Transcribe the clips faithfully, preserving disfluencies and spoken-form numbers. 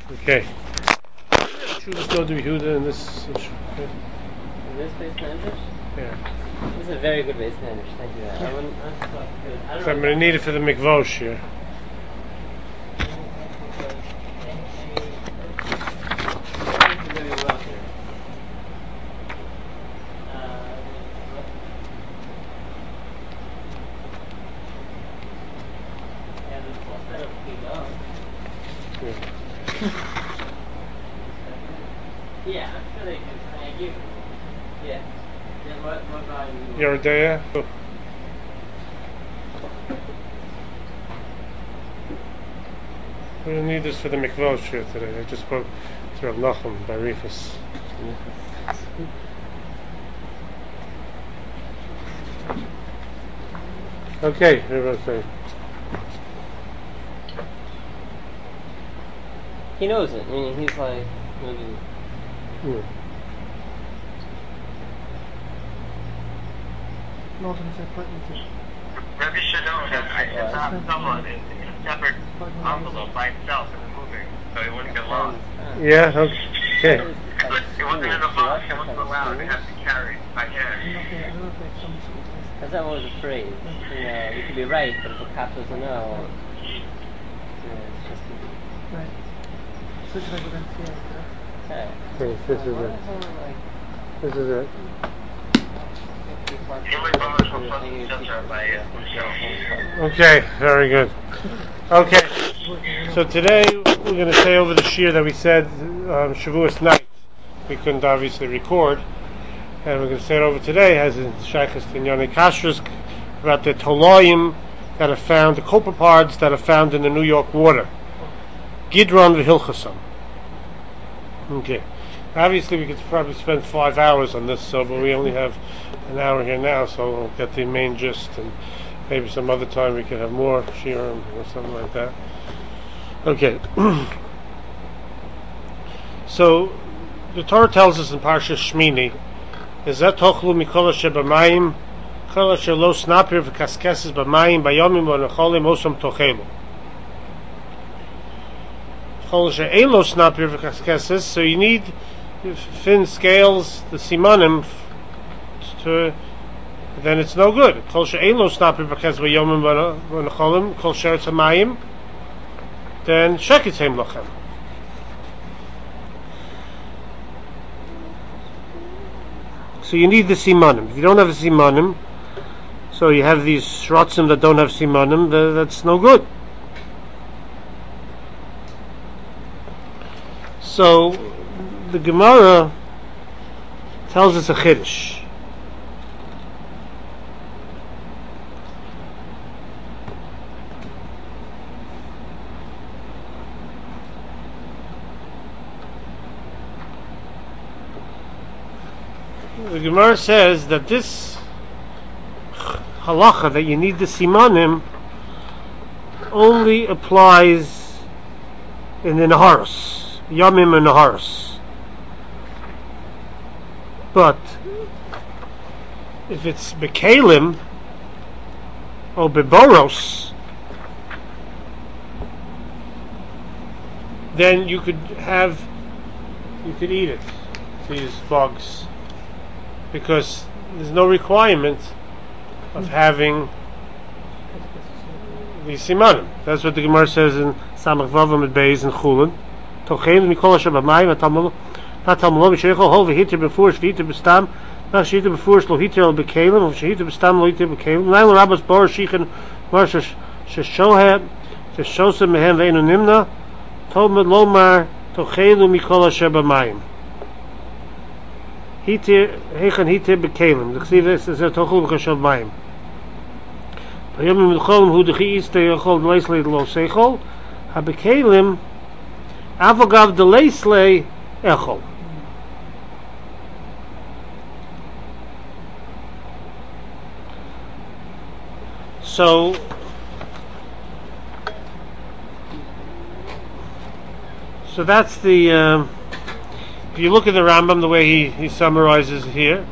Okay. Should we still do Yehuda in this? Okay. In this base managers? Yeah. This is a very good base manager. Thank you. I wouldn't. I don't So I'm going to need it for the mikvosh here. Yeah, I'm sure they can. Thank you. Yeah. Yeah, what, what volume? Your idea? We don't need this for the mikvosh here today. I just spoke to Rav Nachum by Rifus. Okay, everybody. He knows it. I mean, he's like maybe. Hmm. Rabbi Shadon had someone in a separate envelope by itself in the moving, so it wouldn't get lost. Yeah, okay. But it wasn't in a box, it wasn't allowed, they had to carry it by hand. As I was afraid. You know, you could be right, but if a cop doesn't know, you know, it's just. Right. Okay. Okay, this is it. This is it. Okay, very good. Okay, so today we're going to say over the shir that we said um, Shavuos night. We couldn't obviously record, and we're going to say it over today as in Shaykh's Tinyani Kashrus about the toloim that are found, the copepods that are found in the New York water. Gidron v'Hilchasam. Okay. Obviously, we could probably spend five hours on this, so but we only have an hour here now, so we'll get the main gist, and maybe some other time we could have more shiurim or something like that. Okay. So, the Torah tells us in Parshas Shmini, "Is that tochlu mikol asher b'mayim, kol asher lo snapir v'kaskeses b'mayim, bayomim v'necholim osam tochelu." Kol asher ein lo snapir v'kaskeses, so you need fin scales, the simanim, to, then it's no good. Kol asher ein lo snapir v'kaskeses bayomim v'necholim, kol asher it's hamayim, then sheketz heim lochem. So you need the simanim. If you don't have a simanim, so you have these shrotzim that don't have simanim, th- that's no good. So the Gemara tells us a chiddush. The Gemara says that this halacha that you need the simanim only applies in the Naharos, Yamim and Naharos. But if it's Bekalim or Beboros, then you could have, you could eat it, these bugs. Because there's no requirement of having the simanim. That's what the Gemara says in Samach Vavam at Beis and Chulin. Tochein mikol asher b'mayim atamalo atamalo b'sheichol hol v'hitir b'furish v'hitir b'stam not shehitir b'furish lo hitir al b'kelim or shehitir b'stam lo hitir b'kelim. Nail rabbas bar shichin mar sheshohem sheshosem mehem ve'enu nimna tov med lomar tochein mikol asher b'mayim. Hitir, hechan hitir bekalim. The chsiv is a tochul b'chashav mayim. Vayomim l'cholim hu dechi iste yochol d'leislei d'lo seichol. Ha-bekalim avogav d'leislei echol. So, so that's the. Um, If you look at the Rambam, the way he, he summarizes it here,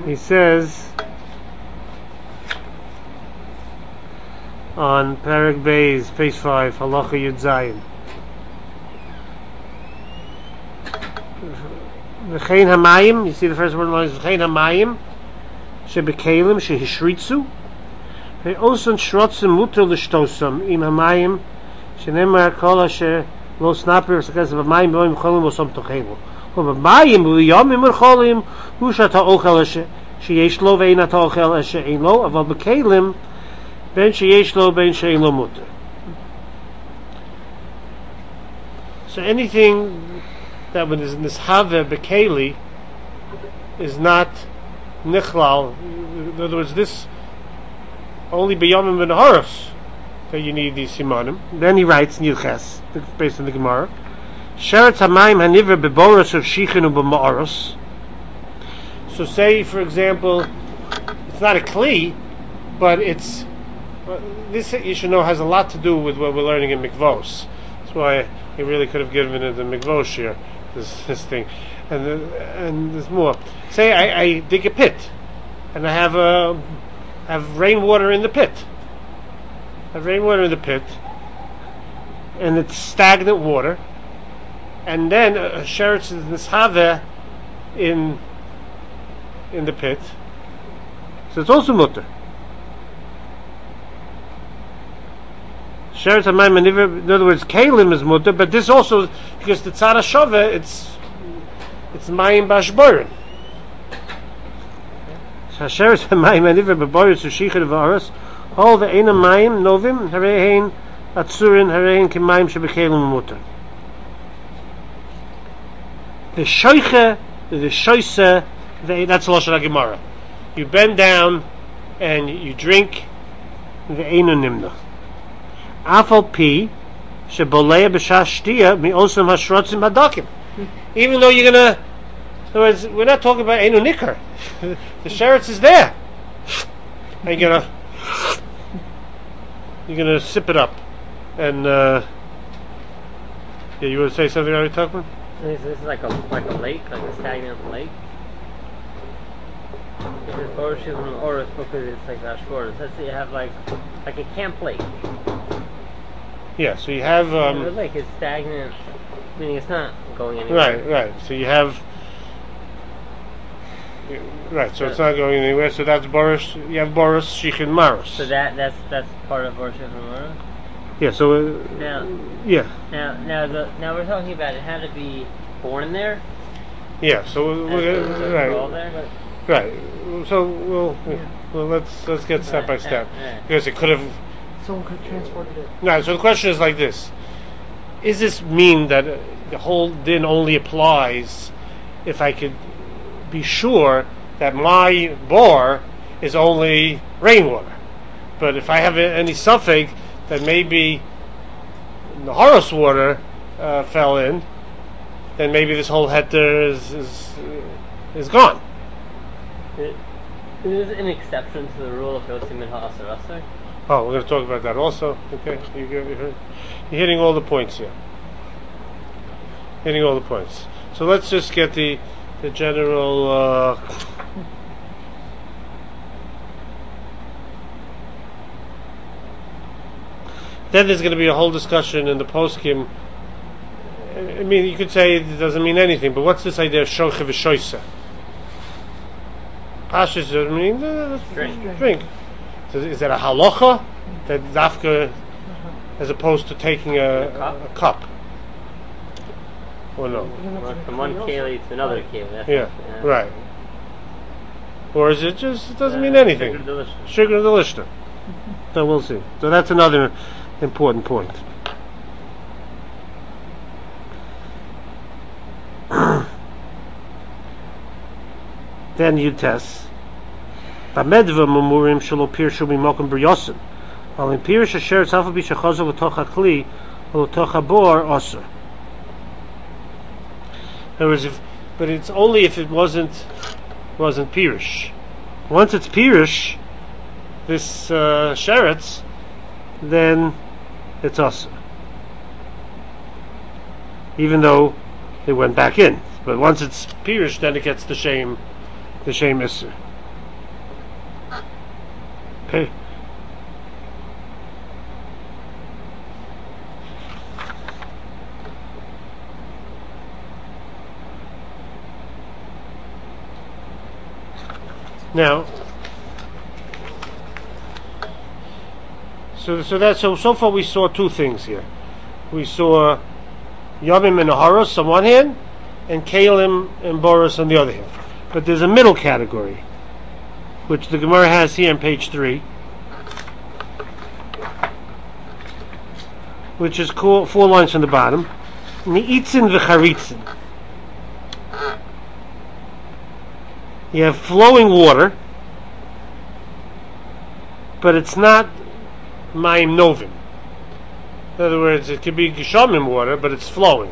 he says on Perek Beis, page five, Halacha Yud Zayin. V'chein hamayim, you see the first word in the line is V'chein hamayim, shebekalim, shehishritzu, ve'osan shrotzim muter l'shtosam, im hamayim, shenemar kol asher lo snapir, v'sekaz v'mayim b'oim cholim v'osam tochelu. ובמים ובימים וחולים הוא שאתה אוכל שיש לו ואין אתה אוכל שאין לו, אבל בכלים בין שיש לו בין שאין לו מותר. So anything that when is nishave bekeli is not nichlal. In other words, this only b'yomim and haros that you need these simanim. Then he writes in Yilches, based on the Gemara. Sheretz hamayim haniver beboros of shichin ub'ma'aros. So say, for example, it's not a kli, but it's uh, this you should know has a lot to do with what we're learning in mikvos. That's why he really could have given it the mikvos here, this this thing, and the, and there's more. Say I, I dig a pit, and I have a have rainwater in the pit. I have rainwater in the pit, and it's stagnant water. And then a sheretz is nishave in in the pit, so it's also mutter. Sheretz hamayim maniver. In other words, kalim is mutter, but this also because the tzara shove, it's it's mayim bashborin. So sheretz hamayim maniver beboros u'shichin v'aros hol ve'ena mayim novim harein atzurin harein kemayim shebekalim mutter. The shoiche, the shoise, that's Lashon HaGemara. You bend down and you drink the einu nimna. Afal pi shebolei b'shas shtiya mi'osam hashrotzim hadakim. Even though you're gonna, in other words, we're not talking about einu nikar. The sheretz is there. And you're gonna, you're gonna sip it up, and uh, yeah, you want to say something, Ari Tuckman? This is like a like a lake, like a stagnant lake. This is Borshim and Oris because it's like Ashkoris. Let's say you have like like a camp lake. Yeah, so you have um, the lake is stagnant, meaning it's not going anywhere. Right, right. So you have right. So it's not going anywhere. So that's Boris. You have Boris Shichin Maros. So that that's that's part of Borshim and Oris. Yeah. So uh, now, yeah. Now, now the now we're talking about it had to be born there. Yeah. So we're to right. Grow there? Right. So we'll well let's let's get step by step right. because it could have. Someone could have transported it. No. So the question is like this: is this mean that uh, the whole din only applies if I could be sure that my bore is only rainwater, but if I have any suffix that maybe the Horus water uh, fell in, then maybe this whole heter is is, is gone. It, there's an exception to the rule of Yosim and Ha'asar Asar. Oh, we're going to talk about that also. Okay, you, you're, you're hitting all the points here. Hitting all the points. So let's just get the the general. Uh, Then there's going to be a whole discussion in the poskim. I mean, you could say it doesn't mean anything, but what's this idea of shoche v'shoise? Pashas, I mean, uh, Drink. drink. So is that a halacha that dafka, as opposed to taking a, A cup? a cup? Or no? Well, from one keli to another keli. That's Yeah, yeah. right. Or is it just, it doesn't Uh, mean anything? sugar delicious. Sugar delicious. So we'll see. So that's another important point. Then you test. Bamedva mamurim shelo pirshu mimokum briosim. Al in pirish asher tzafel b'shechazo v'toch hakli v'toch habor osir. In other words, if, but it's only if it wasn't wasn't pirish. Once it's pirish, this uh, sheretz, then it's usher. Even though it went back in, but once it's pirish, then it gets the shame, the shame isser. Pay. Now, so so that so so far we saw two things here. We saw Yomim and Aharos on one hand, and Kalim and Boros on the other hand. But there's a middle category, which the Gemara has here on page three, which is cool, four lines from the bottom. Ni'itzin v'charitzin. You have flowing water, but it's not Mayim Novim. In other words, it could be Geshamim water, but it's flowing.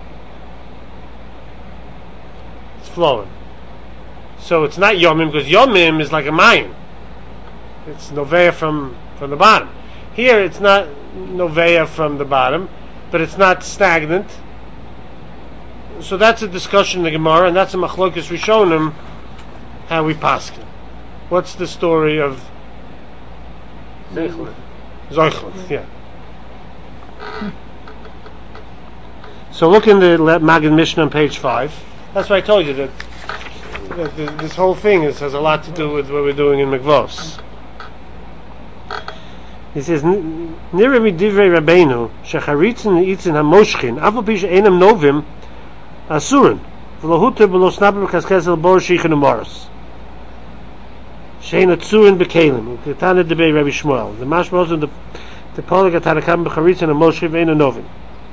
It's flowing. So it's not Yomim, because Yomim is like a Mayim. It's Novea from, from the bottom. Here it's not Novea from the bottom, but it's not stagnant. So that's a discussion in the Gemara, and that's a Machlokes Rishonim, how we paskin. What's the story of Zoichlin. Zoichlin? Yeah. So look in the Maggid Mishnah on page five. That's why I told you that, that this whole thing is, has a lot to do with what we're doing in Mikvos. He says, "Nira midivrei Rabbeinu shecharitzin ni'itzin hamoshchin aval pi she'enam novim asurin v'lohuter b'lo snapper b'kaskes el bor shichin u'moros she'en atzurin b'kelim u'ketana debei Rabbi Shmuel the mashmos and the the polig atarakam b'charitzin hamoshchin v'enam novim."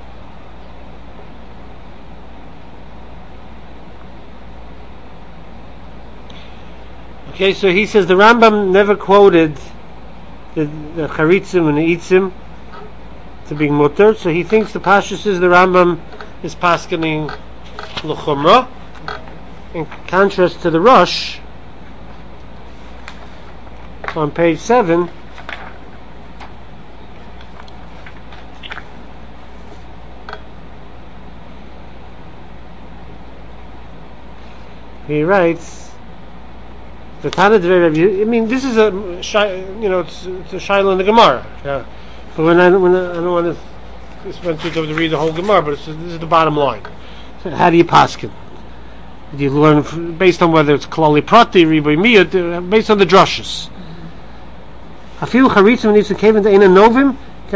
Okay, so he says the Rambam never quoted the, the charitzim and the itzim to being mutter, so he thinks the pashtus is the Rambam is paskening l'chumra, in contrast to the Rosh on page seven. He writes, the Tana Dvei, I mean, this is a, you know, it's, it's a shaila in the Gemara. Yeah. But when I, when I, I don't want to spend too time to read the whole Gemara, but it's, this is the bottom line. So how do you paskin? Do you learn f- based on whether it's Kalali Prati, Riboy Miyot, based on the drushes? Afilu Charitzim needs to cave into Eina Novim.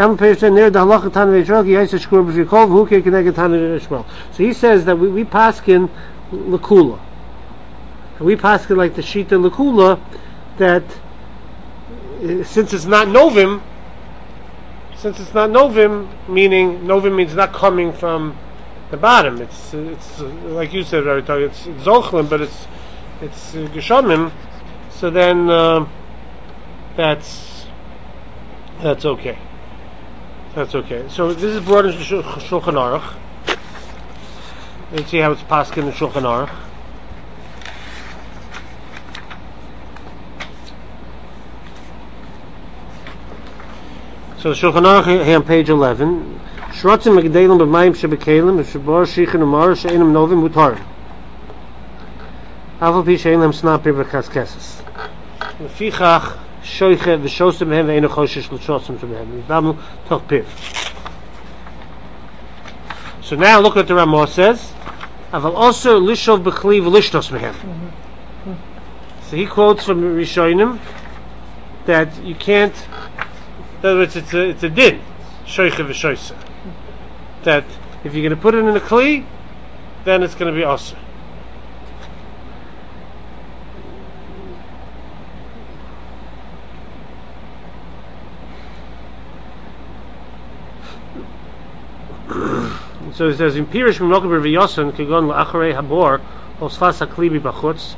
So he says that we, we paskin Lakula. We paskin like the Shita Lakula, that uh, since it's not Novim, since it's not Novim, meaning Novim means not coming from the bottom. It's it's uh, like you said, it's, it's Zochlin, but it's it's uh, Geshamim. So then uh, that's that's okay. That's okay. So this is brought into Shulchan Aruch. Let's see how it's paskin in Shulchan Aruch. So Shulchan Aruch here on page eleven. Shrotzim megdelim b'mayim shebekalim v'shebor shichin umar she'enam novim mutarim. Aval pi she'enam snapi v'kaskesses. Lefichach shoiche v'shosem behem v'enu choshesh l'shosem behem. V'damu toch piv. So now look what the Ramah says. Aval also lishov b'chli v'lishtos behem. So he quotes from Rishonim that you can't. In other words, it's a, it's a din, shoiche v'shoise. That if you're going to put it in a kli, then it's going to be aser. So it says, in Pirish Mimokim Reviyosan, Kigon La'acharei Habor, Osfas HaKli B'Bachutz,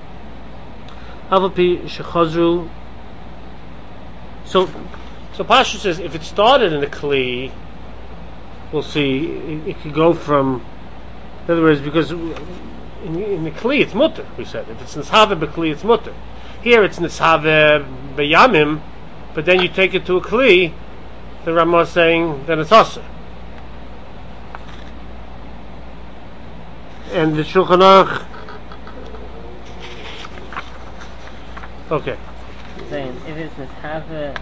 Avapi Shechazru. So, So Pasha says if it started in a kli, we'll see it, it could go from. In other words, because in, in the kli it's mutter. We said if it's nishave bekli, it's mutter. Here it's nishave beyamim, but then you take it to a kli. The Ramah is saying then it's aser. And the Shulchan Aruch. Okay. saying, if it's this have a,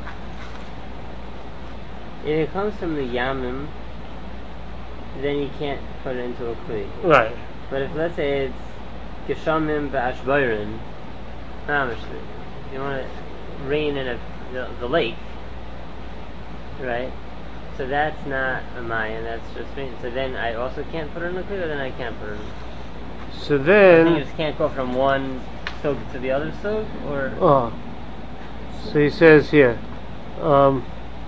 if it comes from the yamim, then you can't put it into a kli. Right. But if let's say it's geshamim ba'ashbayrin, you want to rain in a, the, the lake, right? So that's not a mayan, that's just rain. So then I also can't put it in a kli, or then I can't put it in. So I think then, you just can't go from one soak to the other soak, or oh, so he says here, um,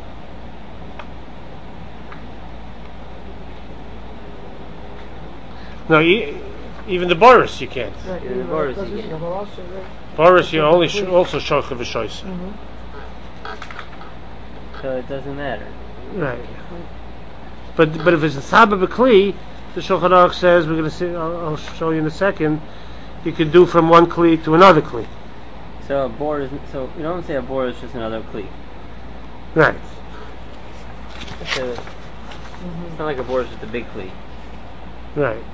no, e- even the Boris you can't. Yeah, Yeah, the borders that's you just get. the last one, right? Boris you only sh- also shoch of a choice. Mhm. so it doesn't matter. Right. But but if it's a sabah b'kli, the Shulchan Aruch says we're going to see. I'll, I'll show you in a second. You can do from one kli to another kli. So a bor is so you don't say a bor is just another kli. Right. So it's not like a bor is just a big kli. Right.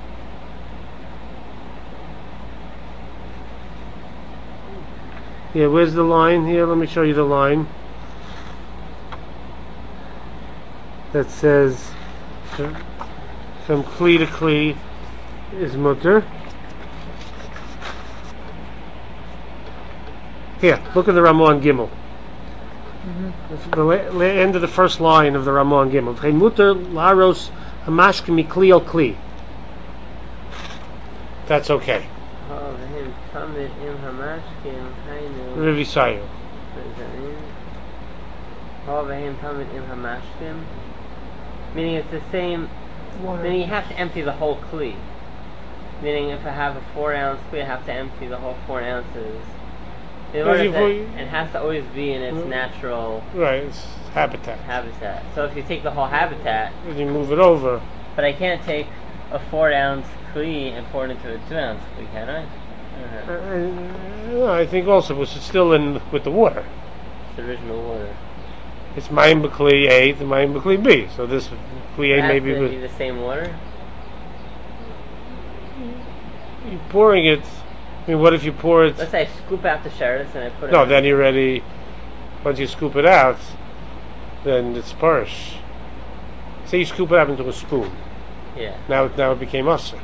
Yeah, where's the line here? Let me show you the line. That says from from kli to kli is mutter. Here, look at the Ramon Gimel. The la- la- end of the first line of the Ramon Gimel. V'chein mutter laros hamashke mikli al kli. That's okay. Oh, him tamid im hamashkin haynu. Rivi Sayu. What does that mean? Oh, him tamid im hamashkin. Meaning it's the same. Water. Meaning you have to empty the whole kli. Meaning if I have a four ounce kli, I have to empty the whole four ounces. In Well, order you- that well, you- it has to always be in its Mm. natural Right, it's habitat. habitat. So if you take the whole habitat, When you move it over, but I can't take a four ounce kli and pour it into a two ounce kli, can I? uh, Uh-huh. uh, I think also because it's still in with the water. It's the original water. It's Mayim B'Kli A to Mayim B'Kli B. So this Kli It A has maybe to with- be the same water. you're pouring it. I mean, what if you pour it? Let's say I scoop out the sheretz and I put it. No, in- then you're ready. Once you scoop it out, then it's parish. Say you scoop it out into a spoon. Yeah. Now, it now it became usher.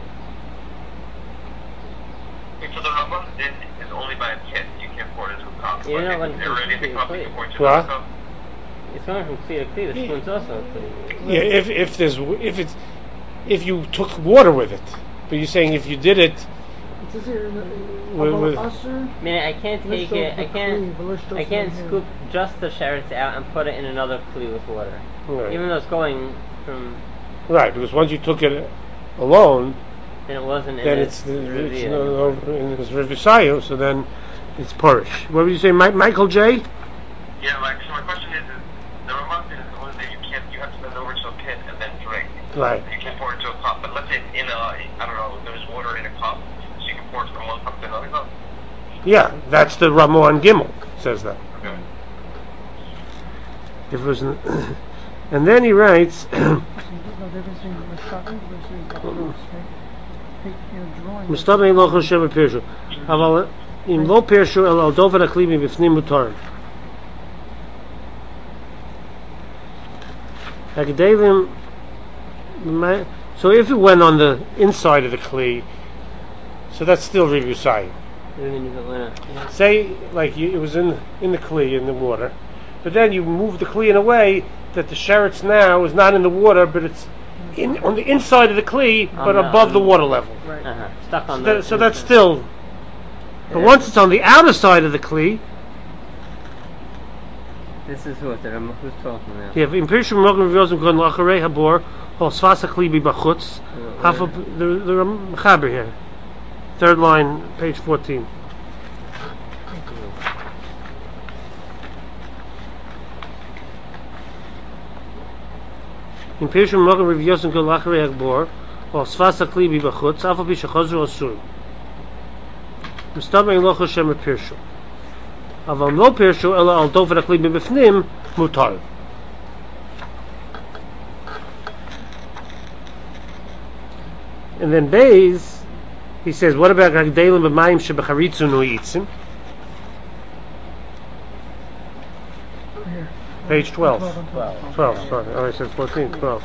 Okay, so the Ramon is, is only by a kit. You can't pour it into a cup. You're But not if letting they're it ready in the be cup, you clean. can pour it into What? another cup. It's going from kli to kli. The spoon's also a kli. Yeah, if if there's if it's if you took water with it, but you're saying if you did it It says here in the With- with- about Asher, I mean, I can't take Lishos it. I can't. B'Kli, Lishos I can't B'Kli. scoop just the sheretz out and put it in another kli with water. right, Even though it's going from, right, because once you took it alone, then it wasn't in then its it's it's revia. no, no, in it's Rivisayo, so then it's parish. What would you say, Mike, Michael J? Yeah, like, so my question is, is the Ramon is the one that you can't, you have to send over to a kit and then drink. Right. You can't pour it into a cup, but let's say it's in a, I don't know, there's water in a cup, so you can pour it from one cup to another cup. Yeah, that's the Ramon Gimel says that. Okay. If it was, an and then he writes, no, they've been saying the Masha'im versus the Aros, right? Take, you know, drawing. "Mustabei lo choshev pirshu, aval im lo pirshu el al dover akli b'fnim mutar." Hagdelim, so if it went on the inside of the kli, so that's still revusai. Even if it went up, yeah. Say, like you, it was in in the kli in the water, but then you move the kli in a way that the sheretz now is not in the water, but it's in on the inside of the kli, On but the- above on the the- water level. Right. Uh-huh. Stuck on So, the. that, so that's inside. still. But Yeah. once it's on the outer side of the kli, This is what the Ram- who's talking now. you have imperishum rogim v'yozim kon lacharei habor or svasa kli b'chutz. Half of the the Ram- Chaber here, third line, page fourteen. Imperishum rogim v'yozim kon lacharei habor or svasa kli b'chutz. Half of b'shachozru osur. Mustabei lo choshem imperishum. Aval no pirshu ela al dover akli b'bifnim mutar. And then Beis, he says, what about Hagdelim b'mayim shebecharitzu no yitzim? Page twelve. twelve. twelve, sorry. Oh, I said fourteen. twelve.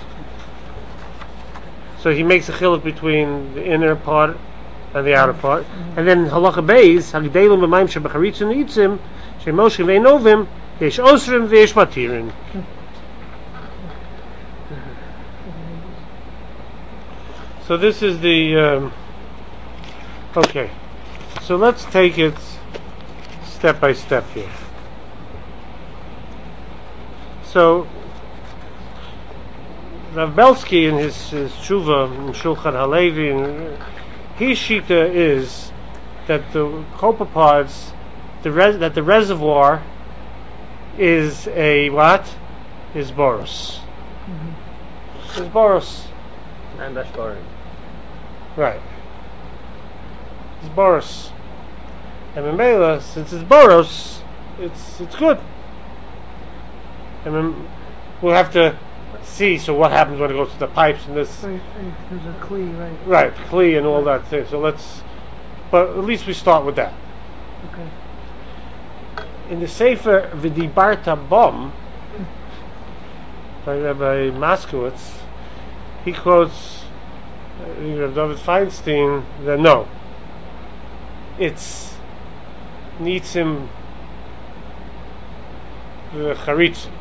So he makes a chiluk between the inner part and the outer part. And then halacha beis, hagdelim b'mayim shebacharitzim nitzim, shemoshim ve'novim, yesh osrim ve'yesh matirin. So this is the, um, okay. So let's take it step by step here. So, Rav Belsky in his, his tshuva in Shulchan Halevi, and his shita is that the copepods, the res, that the reservoir is a what? Is boros. Mm-hmm. Is boros. I'm Bashborin. Right. It's boros. And Memela, since it's boros, it's it's good. And then we'll have to see. So what happens when it goes to the pipes and this? Right, right, there's a kli, right? Right, kli and all that thing. So let's. But at least we start with that. Okay. In the Sefer V'dibarta Bom by Rabbi Moskowitz, he quotes uh, David Feinstein that no, it's nitzim v'charitzim.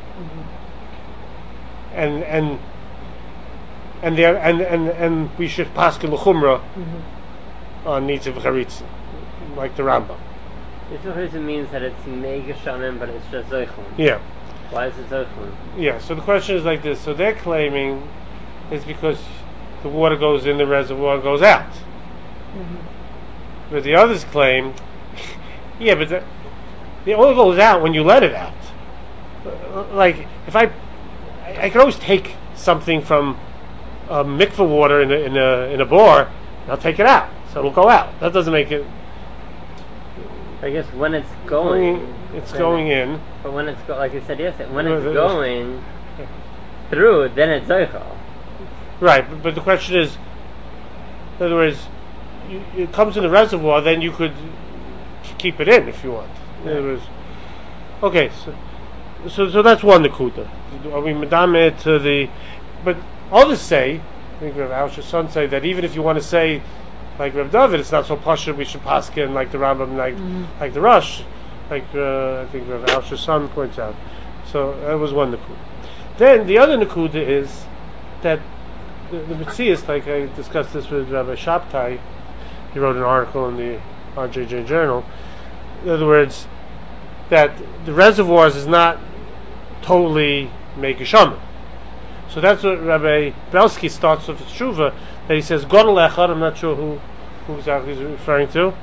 Mm-hmm. And and and there and, and and we should paskin l'chumra Mm-hmm. on nitziv charitz, like the Rambam. Nitziv means that it's mega shaman, but it's just zoichon. Yeah, Why is it zoichon? yeah. So the question is like this. So they're claiming it's because the water goes in the reservoir and goes out. Mm-hmm. But the others claim, yeah, but the, it only goes out when you let it out. Uh, Like if I, I, I can always take something from uh, mikveh water in a, in a in a bore, and I'll take it out, so it'll go out. That doesn't make it. I guess when it's going, It's then going it- in. But when it's go, like you said yesterday, when No, it's the- going through, then it's zoichon. Right, but, but the question is, in other words, you, it comes in the reservoir, then you could keep it in if you want. In other words, okay, so so, so that's one nekuda. Are we medame to the? But others say, I think Rav Ausher's son say that even if you want to say, like Rav David, it's not so pashut, we should paskin like the Rambam, like Mm-hmm. like the Rush, like uh, I think Rav Ausher's son points out. So that was one nekuda. Then the other nekuda is that the, the Metzias, like I discussed this with Rabbi Shabtai, he wrote an article in the R J J Journal. In other words, that the reservoirs is not totally Megishaman. So that's what Rabbi Belsky starts with his tshuva, that he says, Godel Echad, I'm not sure who, who exactly he's referring to.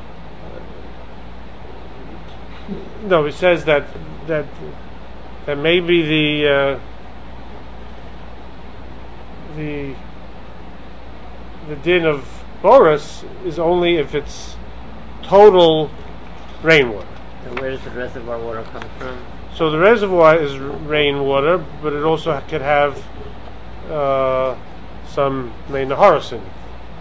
No, he says that that that maybe the uh, the the din of Boris is only if it's total rainwater. And where does the reservoir water come from? So the reservoir is r- rainwater, but it also could have uh, some main Naharos in it.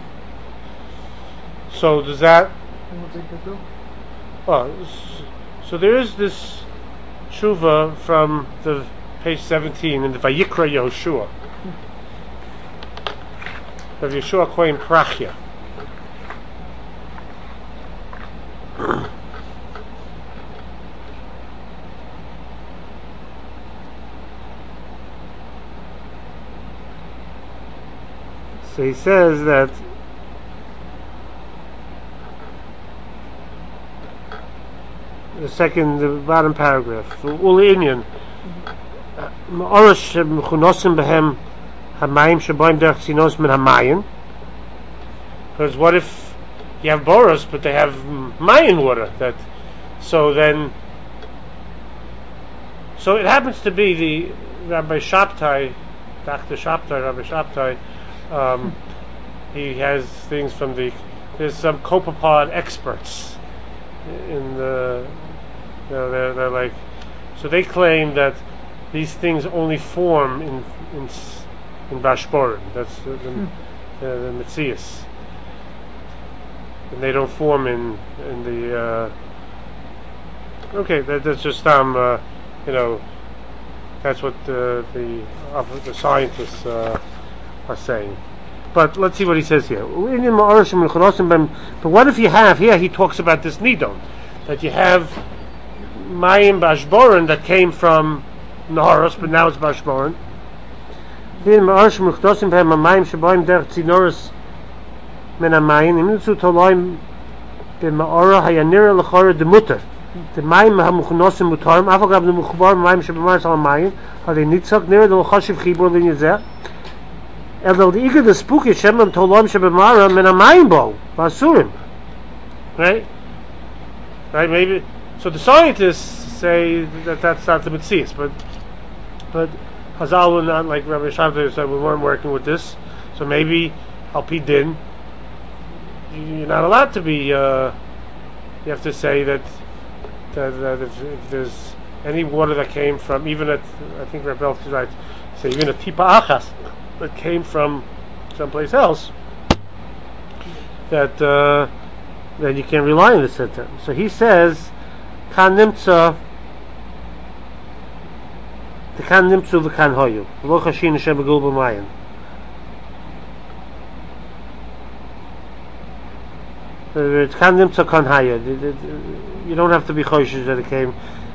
So does that? And what's it good do? Oh, s- so there is this tshuva from the page seventeen in the Vayikra Yehoshua of Yeshua Kohen Prachya. So he says that the second, the bottom paragraph, Uli Inyan, Ma'orosh mechunosim behem hamayim shaboim derech tzinos min hamayim. Because what if you have boros, but they have mayin water? That so then, so it happens to be the Rabbi Shabtai, Doctor Shabtai, Rabbi Shabtai. Um, he has things from the. There's some copepod experts in the. You know, they're, they're like, so they claim that these things only form in in s- in Bashborin. That's the the, Hmm. the, the Metzias, and they don't form in in the. Uh, okay, that, that's just um, uh, you know, That's what uh, the uh, the scientists uh, are saying. But let's see what he says here. But what if you have here? He talks about this nidon, that you have mayim bashboren that came from Naharos, but now it's bashboren. The mayim hamuchnosim mutarim. Afagav the muchbar mayim shebemaris al mayim. Are they nitzak near the chashiv chibur linyazeh? Although the eager the spooky shemam tolam shebemara min a mayim bo basurim. Right, right. Maybe so. The scientists say that that's not the mitzvah, but but Hazal will not, like Rabbi Shabtai said, we weren't working with this. So maybe al pi din, you're not allowed to be. Uh, you have to say that. That, that if, if there's any water that came from, even at, I think Rabbi Elf is right, say even a tipa achas that came from someplace else, that uh, that you can rely on the satan. So he says, kan nimtza, the kan nimtzu v'kan hoyu, lo chashin Hashem b'gul b'mayin. It's kan nimtza kan haya. You don't have to be choishes that it came.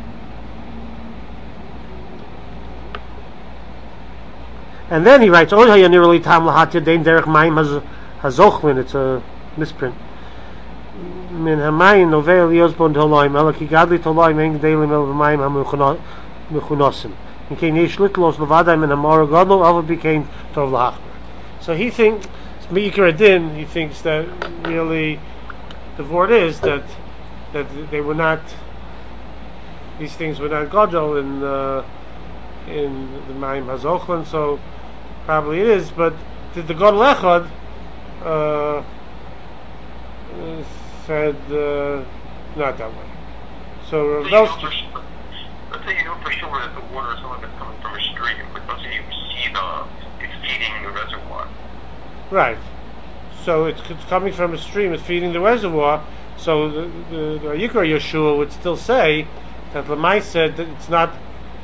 And then he writes, "Oh, haya nirali tam lahatya dein derech mayim hazochlin." It's a misprint. Min hamayin novel yosbon toloim elaki gadli toloim ein gdelim el v'mayim hamuchunosim. In kein yesh litlos levadai min hamara gadol ava became tov lahachmer. So he thinks, Meikar Adin, he thinks that really the word is that that they were not, these things were not gadol in uh, in the mayim hazochlin. So probably it is, but did the gadol echad uh, said uh, not that way. So Rav Belsky, let's say you know for sure that the water is some of it coming from a stream, but let's say you see the it's feeding the reservoir. Right. So it's, it's coming from a stream. It's feeding the reservoir. So the the, the Yikra Yeshua would still say that Lamai said that it's not.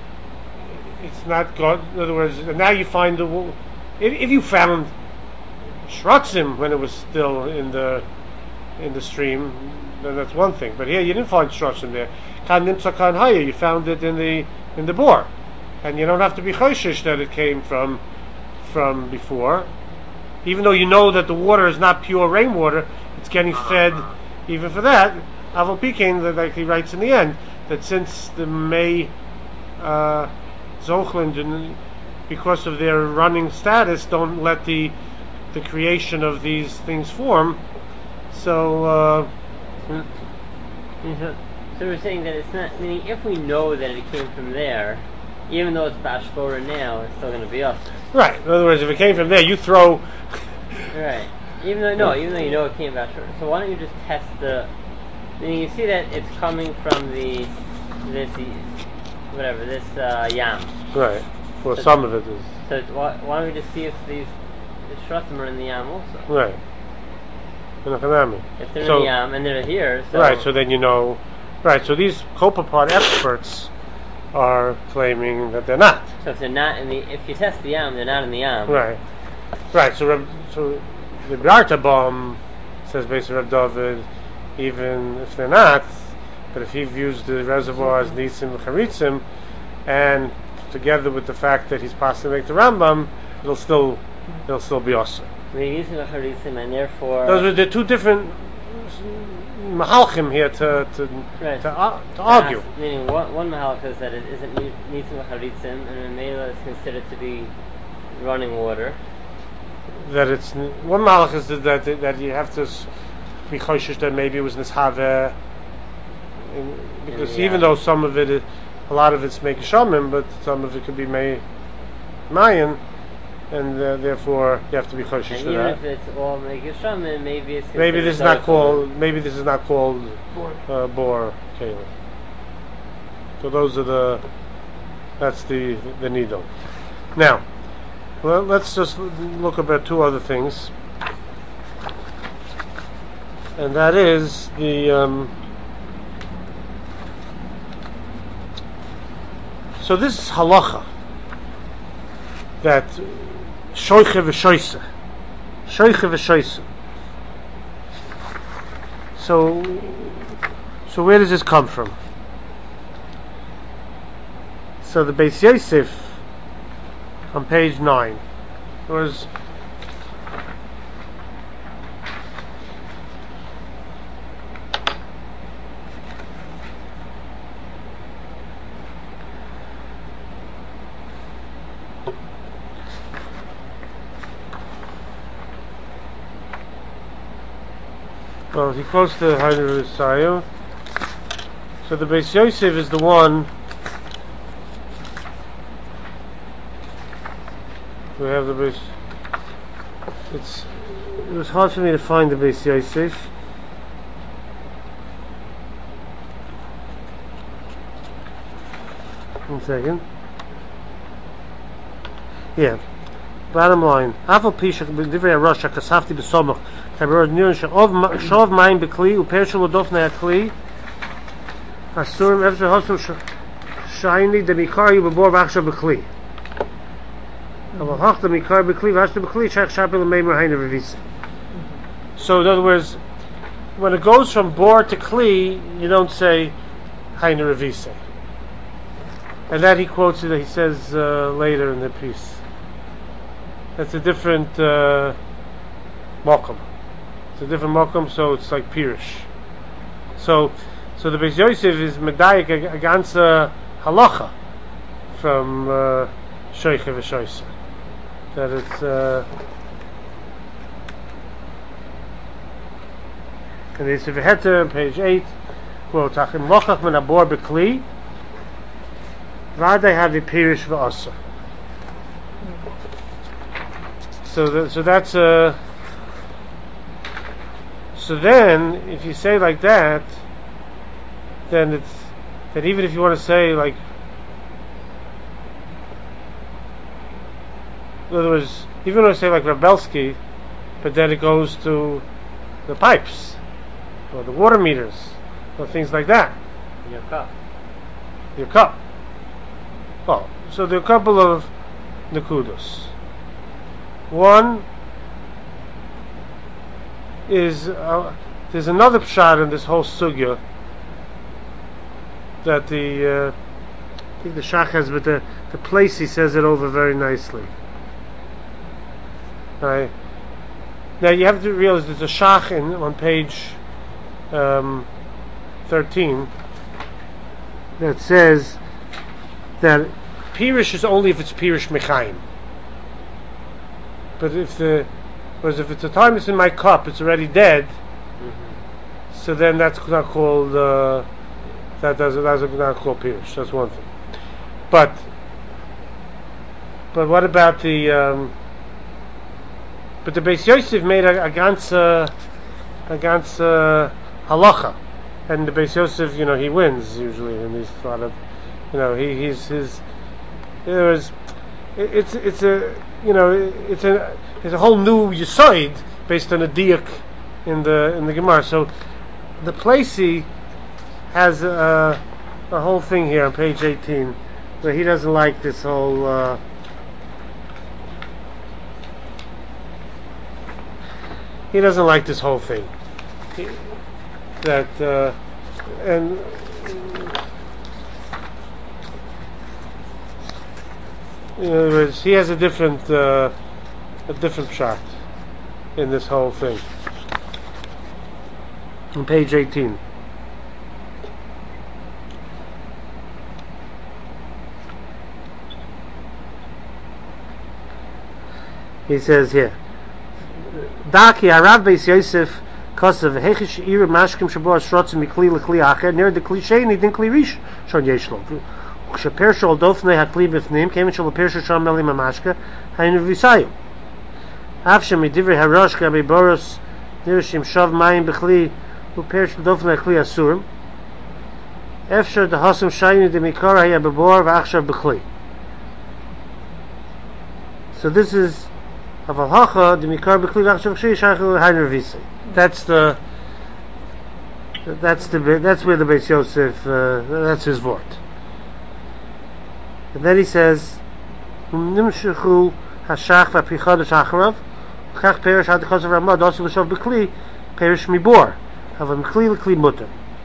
It's not God. In other words, now you find the. If, if you found shratzim when it was still in the in the stream, then that's one thing. But here you didn't find shratzim there. Kan nimtza kan haya. You found it in the in the bore, and you don't have to be choishish that it came from from before. Even though you know that the water is not pure rainwater, it's getting fed. Even for that, Aval Pikein, that like he writes in the end, that since the May uh, Zochlin, because of their running status, don't let the the creation of these things form. So, uh, so, so, so we're saying that it's not. Meaning, if we know that it came from there, even though it's Bashbora now, it's still going to be us. Right. In other words, if it came from there, you throw. Right. Even though no, even though you know it came Bashbora, so why don't you just test the? Meaning, you see that it's coming from the this whatever this uh, yam. Right. Well, so some of it is. So it's, why, why don't we just see if these the shratzim are in the yam also? Right. If they're so, in the yam and they're here, so right. So then you know. Right. So these Copepod experts are claiming that they're not. So if they're not in the, if you test the yam, they're not in the yam. Right, right. So, so the Bartabam says basically Reb David, even if they're not, but if he views the reservoir as Nisim Charitzim, and together with the fact that he's passing like the Rambam, it'll still, it'll still be awesome. Nisim Charitzim, and therefore those are the two different mahalchim here to to right. to, uh, to argue. Ask, meaning one, one mahalch is that it isn't nisim charitzim, and Mela is considered to be running water. That it's one mahalch is that that you have to be choishish that maybe it was nishave, because yeah. even though some of it, is, a lot of it's mekishamim, but some of it could be may mayan. And uh, therefore, you have to be choishish for even that. If it's all megishamim, maybe it's maybe this is not called. Maybe this is not called uh, bor keilim. So those are the. That's the the needle. Now, well, let's just look about two other things, and that is the. Um, So this is halacha. That shoiche v'shoise. Shoiche v'shoise. So, so where does this come from? So the Beis Yosef on page nine was well, he quotes the Hainu Risayo. So the Beis Yosef is the one we have the Beis. It's it was hard for me to find the Beis Yosef. One second. Yeah. Bottom line. Afal Pisha b'divrei Rosh Kasafti b'Somach. Kaberod Niyon she'ov shov mayim b'kli u'pershul odofnei hakli. Asurim efshar hosum shayni demikari b'bor v'achshav b'kli. So in other words, when it goes from bor to kli, you don't say hainu revise. And that he quotes it, he says uh, later in the piece. That's a different uh, mokum. It's a different mokum, so it's like pirish. So, so the Beis Yosef is medayik against uh, halacha from uh, shoiche v'shoise. That it's uh, and the Sefer Heter, page eight, quote, Achim lochach min abor b'kli v'adai havi pirish v'asa. So that, so that's uh, so then if you say like that, then it's that even if you want to say like, in other words, even when I say like Rabelsky, but then it goes to the pipes, or the water meters, or things like that. Your cup. Your cup. Oh, so there are a couple of nekudos. One is, uh, there's another pshat in this whole sugya that the, uh, I think the Shach has, but the, the place he says it over very nicely. Right. Now you have to realize there's a shach in, on page um, thirteen that says that pirish is only if it's pirish mechaim. But if the, whereas if it's a time it's in my cup, it's already dead. Mm-hmm. So then that's not called uh, that doesn't that's not called pirish. That's one thing. But but what about the um, But the Beis Yosef made a, a ganze, a ganze uh, halacha, and the Beis Yosef, you know, he wins usually in these lot of, you know, he he's his. There was, it, it's it's a you know it's a it's a whole new yisoid based on a diak in the in the Gemara. So the Placey has a, a whole thing here on page eighteen where he doesn't like this whole. Uh, He doesn't like this whole thing. He, that uh, and in other words, he has a different uh, a different shot in this whole thing. On page eighteen. He says here. Daki Arav Beis Yosef Kosav Hechish Ira Mashkim Shabor Shrotzim Mikli Lekli Acher near the cliche and Kli Rish Shon Yeshlo. Shaper Shol Dofnei Hakli Bifnim came and Shol Persha Shon Meli Mamashka Hainu Visayu. Avshem Midivrei Harosh Gabi Boros Nirshim Shav Mayim Bechli Upersh Dofnei Kli Asurim. Efshar the Hasam Shayinu de Mikara Haya Bebor Vachshav Bechli. So this is that's the that's the that's where the Beis Yosef uh, that's his vort. And then he says, "Nimshechu hashach v'apichad shacharav, kach perish ad chaz ramad also l'shav b'kli perish mibor, have a mkli l'kli mutter."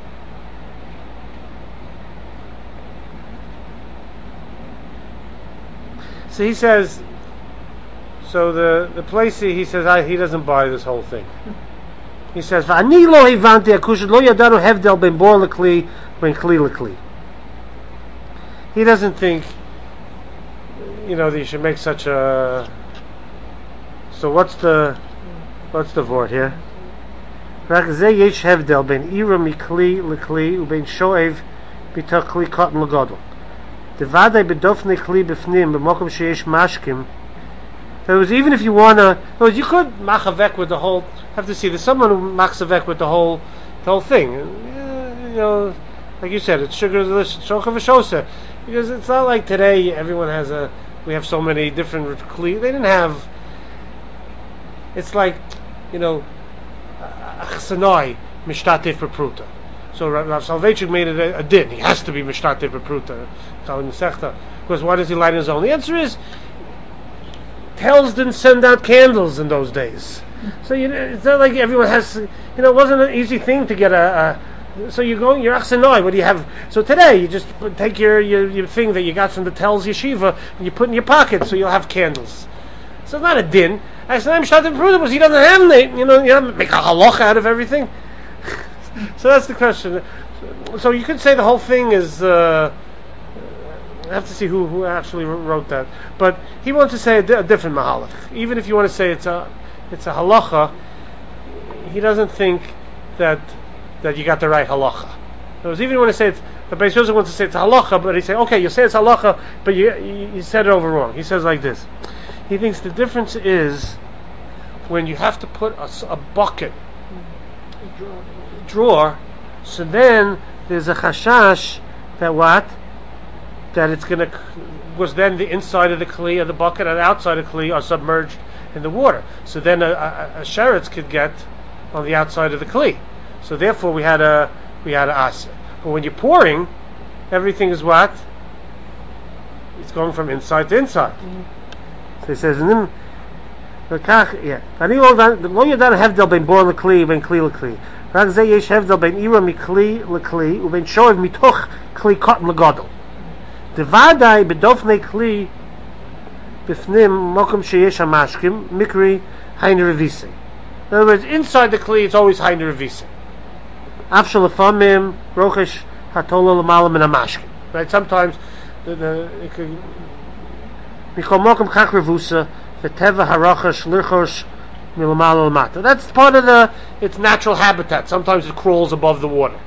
So he says, so the the place he, he says I, he doesn't buy this whole thing. He says, "V'ani lo hivanti akushad lo yadanu hevdel ben bor l'kli ben kli l'kli." He doesn't think, you know, that you should make such a. So what's the what's the word here? Rak ze yesh hevdel ben ira mikli l'kli uben shoev b'tach kli cotton l'godol. Devadai bedofne kli b'fnim b'mokom sheyesh mashkim. That was even if you wanna, well, you could machavek with the whole. Have to see there's someone who machavek with the whole, the whole thing. Uh, you know, like you said, it's sugar delicious, shocha v'shosa, because it's not like today. Everyone has a. We have so many different kli. They didn't have. It's like, you know, achsanoi mishtatev perpruta. So Rav Soloveitchik made it a, a din. He has to be mishtatev perpruta. Because why does he light his own? The answer is, Tells didn't send out candles in those days. So you know, it's not like everyone has. You know, it wasn't an easy thing to get a. a so you go, you're achsanoi. What do you have? So today you just take your, your your thing that you got from the Tells yeshiva and you put in your pocket, so you'll have candles. So it's not a din. Achsanoi mishtatev perpruta because he doesn't have it. You know, you don't make a halacha out of everything. So that's the question. So you could say the whole thing is. Uh, I have to see who, who actually wrote that, but he wants to say a, di- a different mahalach. Even if you want to say it's a it's a halacha, he doesn't think that that you got the right halacha. So even if you want to say it's, the Beis Yosef wants to say it's a halacha, but he say okay, you say it's halacha, but you, you you said it over wrong. He says like this. He thinks the difference is when you have to put a, a bucket drawer, so then there's a chashash that what. That it's going to, was then the inside of the kli of the bucket and the outside of the kli are submerged in the water. So then a, a, a sheretz could get on the outside of the kli. So therefore we had a we had a asa. But when you're pouring, everything is what? It's going from inside to inside. Mm-hmm. So he says, yeah. Ani lo yadan hevdel ben bor l'kli ben kli l'kli. Rak ze yesh hevdel ben ira mikli l'kli uben shoev mitoch kli cotton l'godol. Devadai bedofnei kli b'fnim mokum sheyesh hamashkim mikri hayin revisi. In other words, inside the kli it's always hayin revisi. Afshal lefamim rochesh hatola l'malam min hamashkim. Right? Sometimes the the it could mikol mokum chach revusa v'teva harochesh lirchosh milamala l'mata. That's part of the its natural habitat. Sometimes it crawls above the water.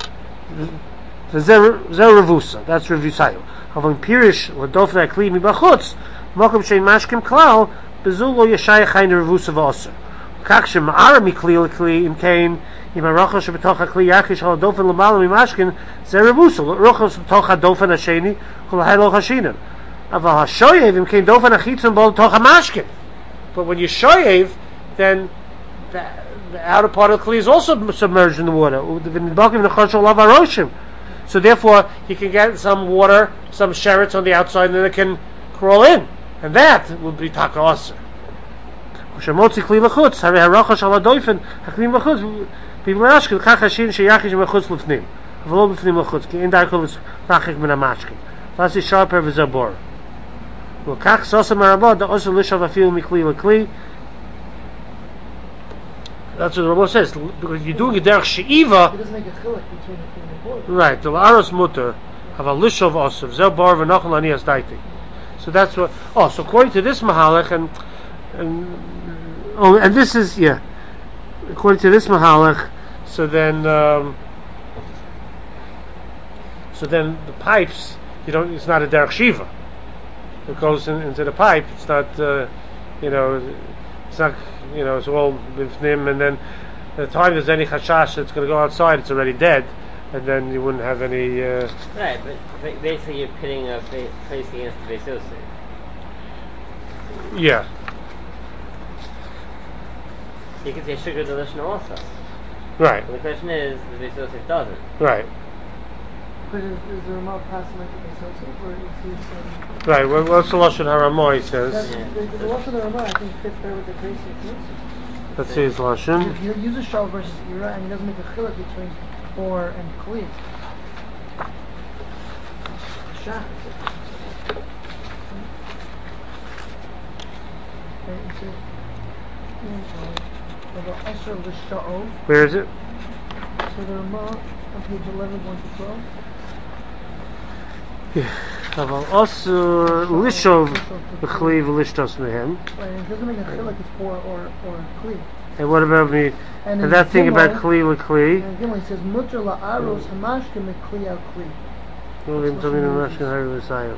Zer revusa. That's revusayu. Having pirish ladofna kli mibachutz, mokum shein mashkim klal bezul lo yeshayach hayin revusa v'oser. Kach shema'ara mikli l'kli im kain im harocha shebetoch hakli yachish hal dofen l'mala mimashkin zer revusa rocha shebetoch hadofen hasheni kol ha'elo hashinan. Aval hashoyev im kain dofen hachitzon bol toch hamashkin. But when you shoyev, then the, the outer part of the kli is also submerged in the water. So therefore, you can get some water, some sherets on the outside, and then it can crawl in, and that would be taka aser. Shemotzi kli lachutz, hare haracha shal hadofen, haklim lachutz, b'mashkin kach hashin sheyachish mechutz lefnim, v'lo lefnim lachutz, ki in darkol is rachik min hamashkin. V'asi sharper v'zabor. V'kach sosam harabah, da oser lishav afil mikli l'kli. That's what the Rambam says, because you're doing it derech she'iva. It doesn't make a chilek between the three and the four. Right, the aros mutter have a lishov osef zel bar v'nachal anias daiti. So that's what. Oh, so according to this mahalach and and oh, and this is yeah. According to this mahalach, so then um, so then the pipes you don't. It's not a derech shiva. It goes in, into the pipe. It's not uh, you know. It's not you know. It's all b'fnim, and then at the time there's any chashash that's going to go outside, it's already dead. And then you wouldn't have any. Uh, right, but basically you're pitting a place against the Beis Yosef. Yeah. You can say sugar delicious also. Right. But the question is, the Beis Yosef doesn't. Right. But is, is the remote passing like the Sosif, or is he saying... Right, what, what's the Lashon Haramoy says? That's, Yeah. the, the Lashon of the remote, I think, fits better with the basic Yosef. Let's see his Lashon. He uses Shal versus Ira, and he doesn't make a chiluk between Or and Kli. Shach. Okay, it says... About Esher L'Sha'ov. Where is it? So the remote on page eleven, one to twelve. אבל אסור לשוב בכלי ולשתות מהם. Right, and it doesn't make a chiluk it's or or or Kli. And what about me? And And in that thing about Gimel- kli lekli? And Gimel, it says mutter la'aros hamashke mekli al kli. Well, then tell me the Lashon Haramoy.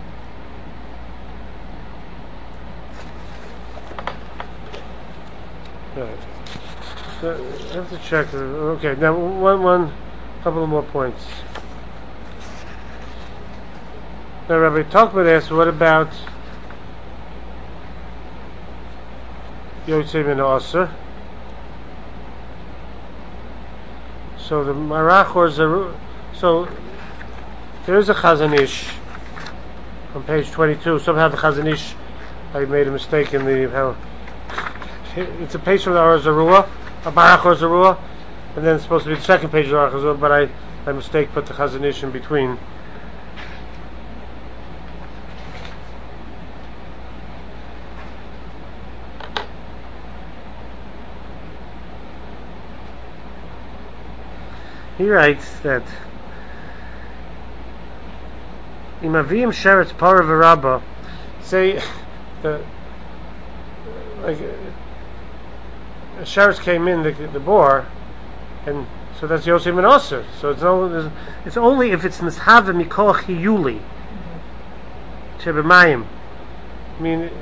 Right. So, I have to check. Okay, now one, one, couple of more points. Now, Rabbi Talkman asked, what about Yotzei min Aser? So the Marach or Zaru, so there is a Chazon Ish on page twenty-two. Somehow the Chazon Ish, I made a mistake in the how. It's a page from the Or Zarua, a Barach Or Zarua, and then it's supposed to be the second page of the Or Zarua, but I, by mistake, put the Chazon Ish in between. He writes that Imavim Sheretz Parah V'Rabba, say the like a Sheretz came in the, the boar, and so that's Yosef min Aser. So it's no, it's only if it's Nishava Mikoach Hiyuli Shebemayim. I mean,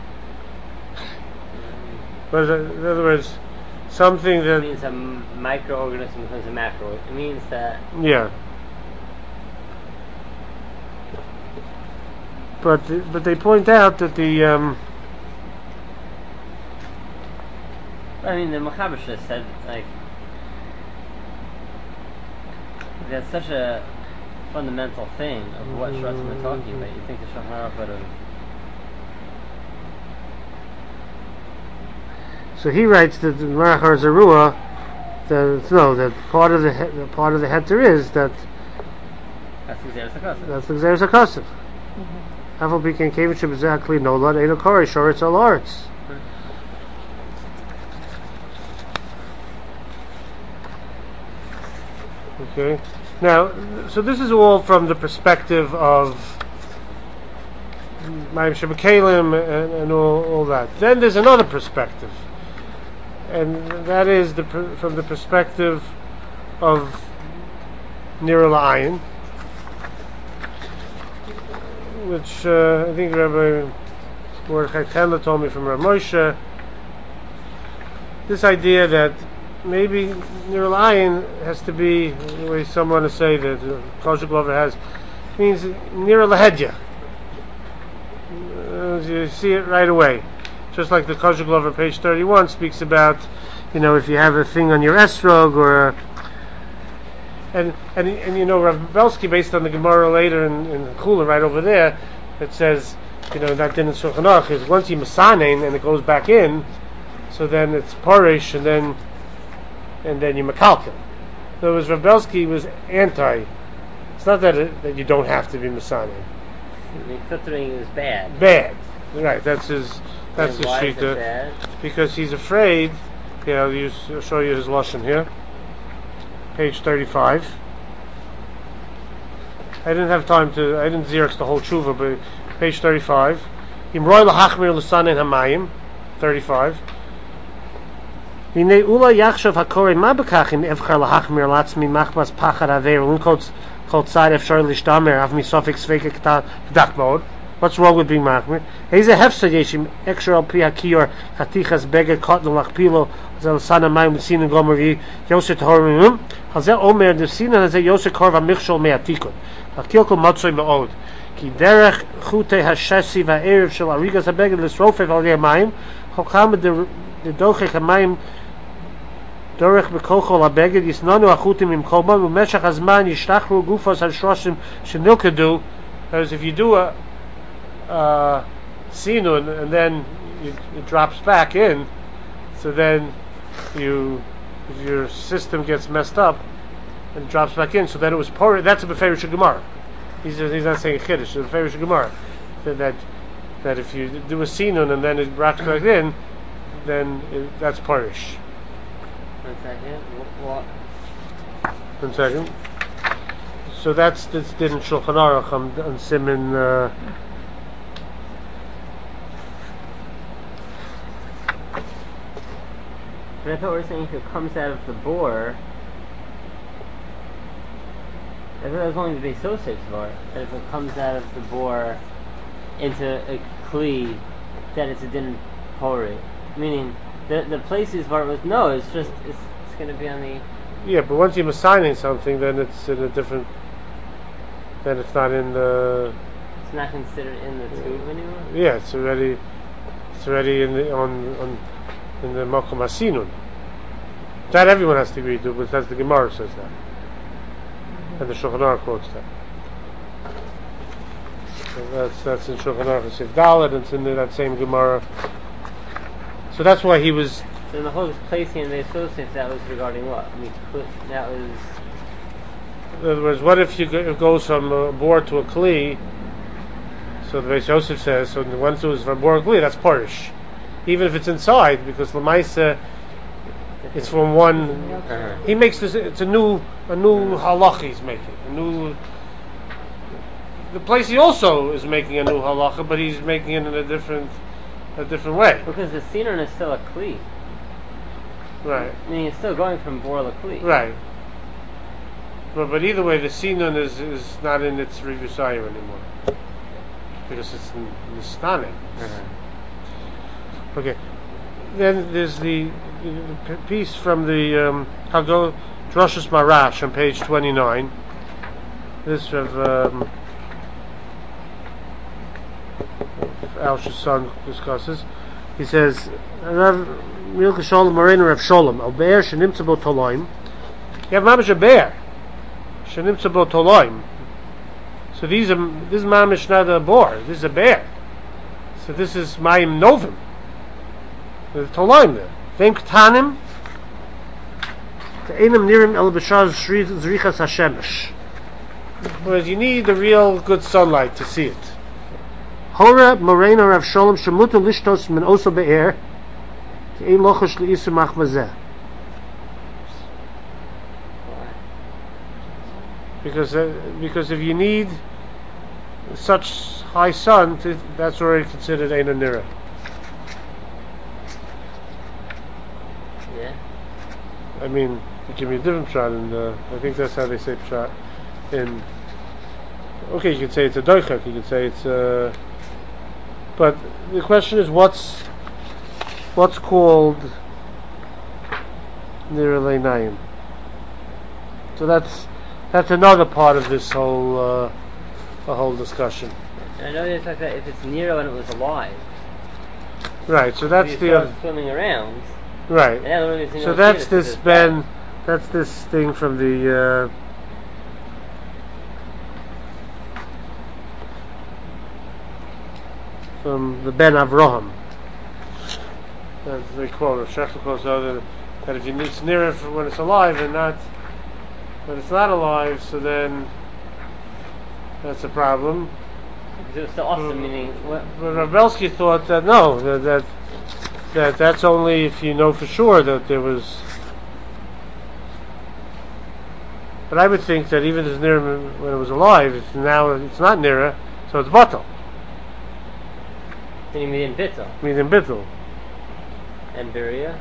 what is it? In other words, something It that means a m- microorganism becomes a macro. It means that yeah. But but they point out that the um, I mean the Mechaber should have said like that's such a fundamental thing of what Shratzim are talking about. You think the Shulchan Aruch would have. So he writes that the Marach Or Zarua, that no, that part of the he, the part of the heter is that That's the Xeris HaKosov. that's the Xeris HaKosov. Afal Piken Kevin Shebezeh Kli Nolad Eino Kori Shoretz Al Aretz. Okay. Now, so this is all from the perspective of Mayim Shebekalim and, and all, all that. Then there's another perspective, and that is the per, from the perspective of Nira La'ayin, which uh, I think Rabbi Mordechai Tendler told me from Rav Moshe. This idea that maybe Nira La'ayin has to be the way some want to say that uh, Kosher Glover has means Nira Lahedya. Uh, you see it right away, just like the Kosher Glover page thirty-one speaks about, you know, if you have a thing on your esrog or a, and and and you know Rav Belsky, based on the Gemara later in, in Kula right over there, it says, you know, that din in Shulchan Aruch is once you masanein and it goes back in, so then it's parish and then and then you makalkel. In other words, Rav Belsky was anti. It's not that it, that you don't have to be masanein. I mean, filtering is bad. Bad, right? That's his. That's And his why is it shita. bad? Because he's afraid. Yeah, I'll, use, I'll show you his lashon here. Page thirty-five. I didn't have time to. I didn't xerox the whole tshuva, but page thirty-five. Imroy lahachmir l'sanein hamayim. Thirty-five. Hine ula yachshav hakore ma bekach im evchar lahachmir latzmi machmas pachar aver unkot kol tzad efshar lishtamer av misofik sveke k'dak mode. What's wrong with being machmir? Heize hefsad yeshim extra al pi hakiyor hatichas beged kotnu lachpilo zel sana mayim l'sinin gomer vi yoset horimim hazel omer d'sinin hazel yoset korva michshol me'atikon hakilko matzoy me'od ki derech chute hashesi va'erev shel arigas habeged l'srofev al yer mayim chokam de dochech hamayim דורך בכוחו לבגד יסננו החוטים עם קורבן ובמשך הזמן ישתחררו גופות על שורשים שנלכדו. As if you do a uh, sinun and then you, it drops back in, so then you, if your system gets messed up and it drops back in, so then it was por. That's a beferish gemara. He's he's not saying chiddush. It's a beferish gemara that, that that if you do a sinun and then it drops back in, then it, that's parish. One second. What? One second. So that's this didn't Shulchan Aruch on, on Siman. Uh, But I thought we were saying if it comes out of the bore, I thought that was only the base Yosef's var. That if it comes out of the bore into a kli, that it's a din pori. Meaning the the places var was no. It's just it's it's going to be on the. yeah, but once you're assigning something, then it's in a different. Then it's not in the. It's not considered in the tube anymore. Yeah, it's already. It's already in the on on. in the Makom HaSinun. That everyone has to agree to, but that's the Gemara says that. And the Shulchan Aruch quotes that. So that's, that's in Shulchan Aruch Sif Dalet, and it's in that same Gemara. So that's why he was... So in the whole placing in the associates, that was regarding what? I mean, that was... In other words, what if you go, it goes from a bore to a kli? So the Beis Yosef says, so once it was from bore to kli, that's parish. Even if it's inside, because Lamaisa, it's from one. Uh-huh. He makes this. It's a new, a new halacha he's making. A new. The place he also is making a new halacha, but he's making it in a different, a different way. Because the sinun is still a kli. Right. I mean, it's still going from bor to kli. Right. But but either way, the sinun is is not in its revusayim anymore, because it's in the stanek. Uh-huh. Okay, then there's the, the piece from the um, Haggadah Drashos Marash on page twenty-nine. This of um, Al Shasson discusses. He says, "Rav Milka Sholem Moreno Rav Sholem Al Be'er Shenimtza Bo Toloim." You have mamish a bear Shenimtza Bo Toloim. So these are this is mamish not a boar. This is a bear. So this is Mayim Novim. There's Tolaim there. Vein Ktanim Te'enim Nirim El B'Shar Zrichas HaShemesh. Whereas you need the real good sunlight to see it. Hora Morena Rav Sholem Shemutu Lishtos Min Oso Be'er Te'ein Lochosh Le'isu Machvazeh. Because uh, because if you need such high sun, to, that's already considered Ein Nira. I mean, you give me a different shot, and uh, I think that's how they say shot. In okay, you could say it's a doichak, you could say it's a. But the question is, what's what's called nir leinayim? So that's that's another part of this whole uh, the whole discussion. I know it's like that if it's Nero and it was alive. Right. So that's you the start other. swimming around. Right. And so that's this Ben. That's this thing from the. Uh, from the Ben Avraham. As they quote, or Shechtel quotes other that if you need it's near it for when it's alive and not when it's not alive, so then that's a problem. It's still awesome, meaning what? But Rav Belsky thought that no, that, that that that's only if you know for sure that there was. But I would think that even if it's near when it was alive, it's now it's not near, so it's batal. Then you mean in bittul. Mean in bittul. And Beria?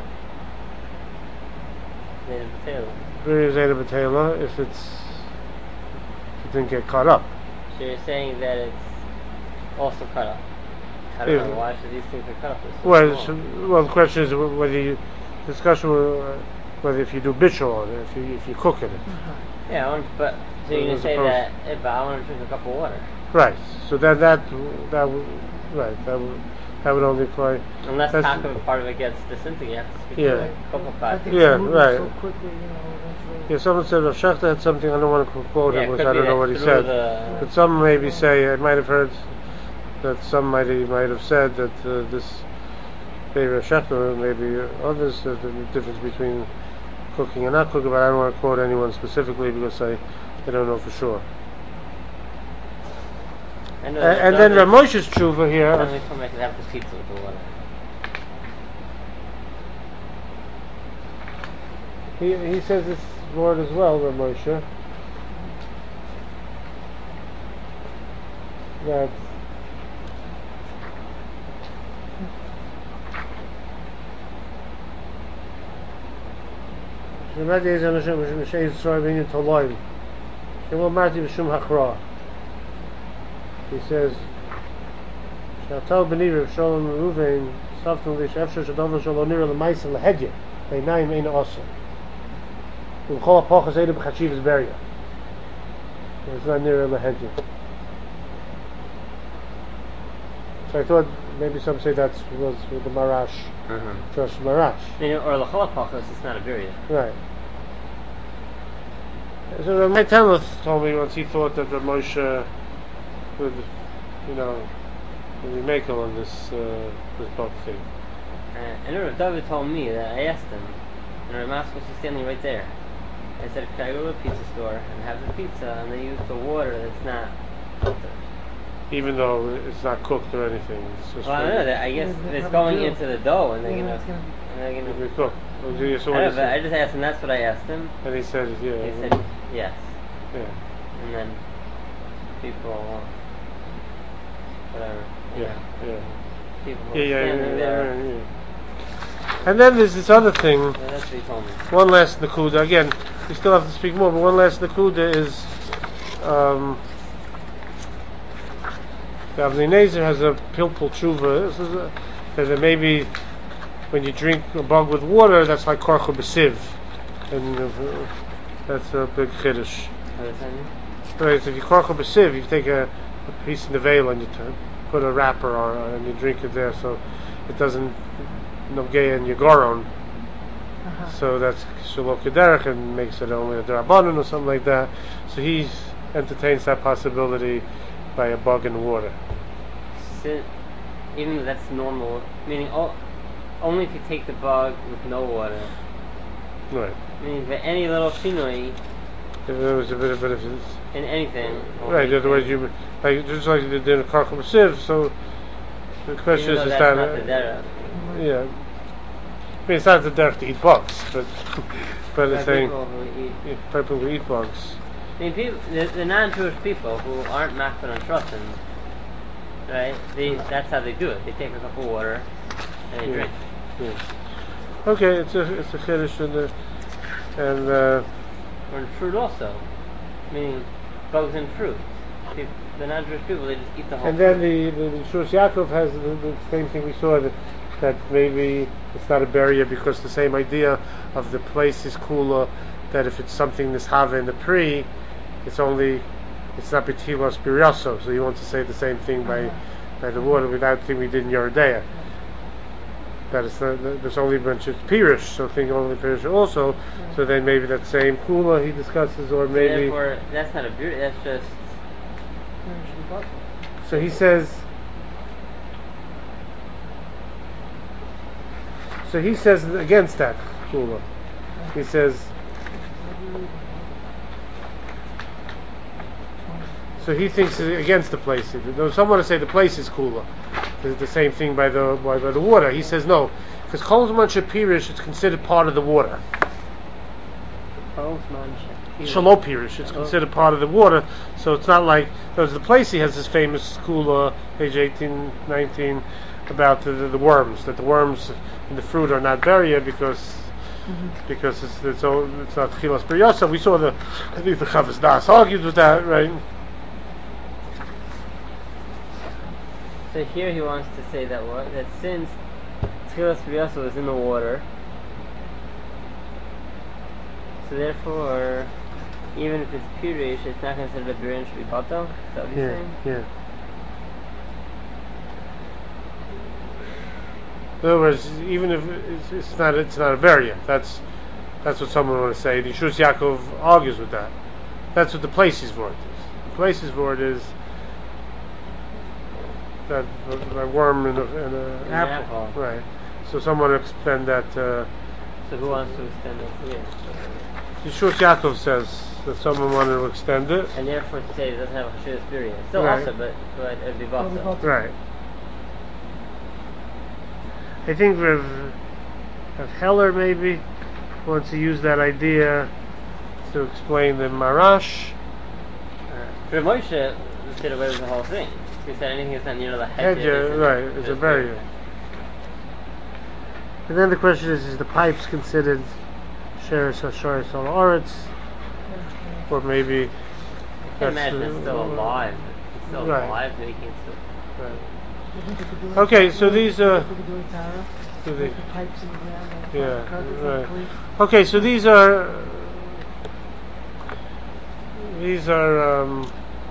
Zayda B'Tela. Beria Zayda B'Tela if it's if it didn't get caught up. So you're saying that it's also cut up. I don't Yeah. know why should these things be cut up. So Well, small. it's, well, the question is whether you discussion uh, whether if you do bitchel on it, if you if you cook it. Yeah, I want, but so you're gonna As say opposed- that if I want to drink a cup of water. Right. So that that that would- right that would, that would only apply. Unless That's- half of a part of it gets disintegrated, you have to speak Yeah. to a couple I parts. think Yeah, it's moving right. so quickly, you know, eventually. Yeah, someone said Rav Shechter had something. I don't want to quote Yeah, him it because could I be don't know that what he through said. the- But some maybe say I might have heard that some might he might have said that uh, this maybe Rav Shechter, maybe others, that the difference between cooking and not cooking. But I don't want to quote anyone specifically because I, I don't know for sure. I know A- that and then David- Rav Moshe's tshuva here. Then we come back and have the pizza with the water. He he says this word as well, Rav Moshe. That Shemad is on Hashem Mishei Yisrael B'inyan Toloim. Shemol Marti B'Shum Hachra. He says, Shatal B'ni Rav Shalom Ruvain Safton Lish Efshar Shadover Shalom Nira L'Maisa L'Hedya B'Inayim Ein Osa. V'Chol HaPochas Eidu B'Chashivas Beria. It's not Nira L'Hedya. So I thought maybe some say that was with the Marash, Mm-hmm. Josh Marash. I mean, or l'cholapachos, it's not a birya. Right. So Rav Moshe Temleth told me once he thought that Rav Moshe would, you know, would be makel on this uh, this book thing. Uh, and Rav David told me that I asked him, and Rav Mas was standing right there. I said, could I go to a pizza store and have the pizza and they use the water that's not filtered? Even though it's not cooked or anything, it's just Well, I don't know that. I guess Yeah, they it's have going to do. into the dough and they're Yeah, gonna, it's gonna and they're it'll gonna. be cooked. Well, you saw I, what don't he know, but I said. just asked him. That's what I asked him, And he said, yeah. he said yes. Yeah. And then people, whatever. you Yeah. know, Yeah. People Yeah, yeah, yeah, standing yeah, there. yeah, yeah. And then there's this other thing. Yeah, that's what he told me. One last nakuda. Again, we still have to speak more, but one last nakuda is um, the Avnei Nezer has a pilpul tshuva. This is a, that maybe when you drink a bug with water, that's like korcha b'siv, and uh, that's a big chiddush. What does that mean? Right, so if you korcha b'siv, you take a, a piece of nevel and you t- put a wrapper on it and you drink it there, so it doesn't nogea in your goron. Uh-huh. So that's Shalom Kederach and makes it only a Darabanan or something like that. So he entertains that possibility by a bug in water. So, even though that's normal, meaning o- only if you take the bug with no water. Right. Meaning that any little shinoi If there was a bit of benefit. in anything. will Right, make otherwise it- you, like, just like you did in a Karcham Siv, so the question even is, though is that's that, not the derech. yeah. I mean, it's not the derech to eat bugs, but, but There it's are saying, people who eat. yeah, people who eat bugs. I mean, people, the, the non-Jewish people who aren't makbid on shrotim, right? They, that's how they do it. They take a cup of water and they Yeah. drink. Yeah. Okay, it's a, it's a chiddush and, uh, and, uh, Or in fruit also, meaning bugs in fruit. People, the non-Jewish people, they just eat the whole. And then the, the, the Shus Yaakov has the, the same thing we saw, that, that maybe it's not a barrier because the same idea of the place is cooler, that if it's something this hava in the pre, it's only, it's not betilos birioso, so you want to say the same thing by, by the water without the thing we did in Yeridea. That it's not, that there's only a bunch of pirish, so think only pirish also, so then maybe that same cooler he discusses, or So maybe, therefore, that's not a beer. That's just. so he says, so he says against that cooler. He says, so he thinks against the place. Though some want to say the place is cooler. It's the same thing by the by, by the water. He says no, because Kol Zman Shapirish is considered part of the water. Shalom Pirish, it's considered part of the water, so it's not like there's the place. He has this famous cooler, page eighteen, nineteen, about the, the, the worms. That the worms in the fruit are not barrier because mm-hmm. because it's it's, all, it's not chilas beryosa. We saw the I think the Chavas Das argued with that, right? So here he wants to say that what that since Tchilas B'Yasa was in the water, so therefore, even if it's purish, it's not considered a birin shvibato. Is that what he's Yeah, saying? yeah. In other words, even if it's, it's not it's not a variant, that's that's what someone want to say. The Yeshus Yaakov argues with that. That's what the places word is. The places word is that a worm in, a, in a An apple. apple. Right. So someone explained that. Uh, So who wants to extend it here? Yeshus Yaakov says that someone wanted to extend it. And therefore to say it doesn't have a Chashur experience. Still Right. also, but, but it would be It'll be Bata. Bata. Right. I think Rav, Rav Heller maybe wants to use that idea to explain the Marash. But Moshe did away with the whole thing. He said anything that's not near the head. Hedge, right, it's a barrier. And then the question is, is the pipes considered Sheres HaShoretz Al Oretz? Or maybe... I can't that's, imagine it's still uh, alive. It's still right. alive, but he can't still... Right. You think they could do it? Okay, so these uh, They could do it Tara. so Put the- the pipes in the ground. and Yeah, cut it right. vertically. okay, so these are these are um,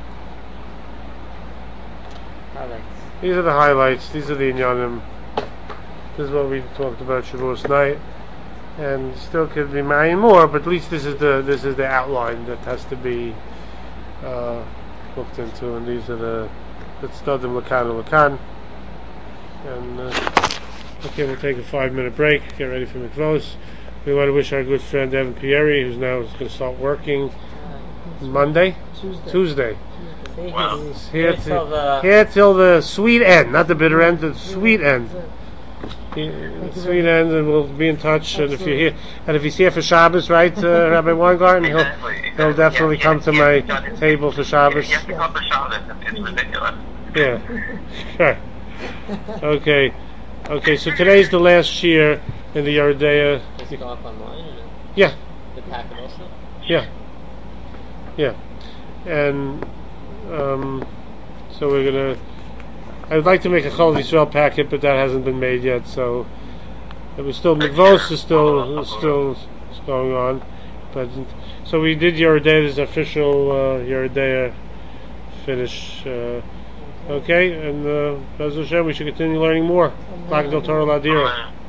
Highlights. these are the highlights. These are the inyanim. This is what we talked about Shavuos night, and still could be many more, but at least this is the this is the outline that has to be uh, looked into, and these are the the tzadim lakan and lakan. And uh, okay, we'll take a five minute break. Get ready for mikvos. We want to wish our good friend Evan Pieri, who's now going to start working Monday, Tuesday. Tuesday. See, Wow. he's He's here, here till to, the... here till the sweet end, not the bitter end, the sweet end. That's it. He- the sweet end, and we'll be in touch. And if you're here, and if he's here for Shabbos, right, uh, Rabbi Weingarten, he'll Exactly. he'll definitely Yeah, come yeah, to yeah, my he's done it. table for Yeah, Shabbos. he has to come for Shabbos. It's ridiculous. Yeah. Sure. Okay. Okay. So today's the last year in the Yeridea. Does it go up online or no? Yeah. The packet also? Yeah. Yeah. And um, so we're gonna. I'd like to make a Chol Yisrael packet, but that hasn't been made yet. So it was still Mikvos is still is still going on, but so we did Yeridea. This official uh, Yeridea finish. Uh, okay, and uh, Bez Hashem, we should continue learning more. Black Del Torah Ladira. Amen.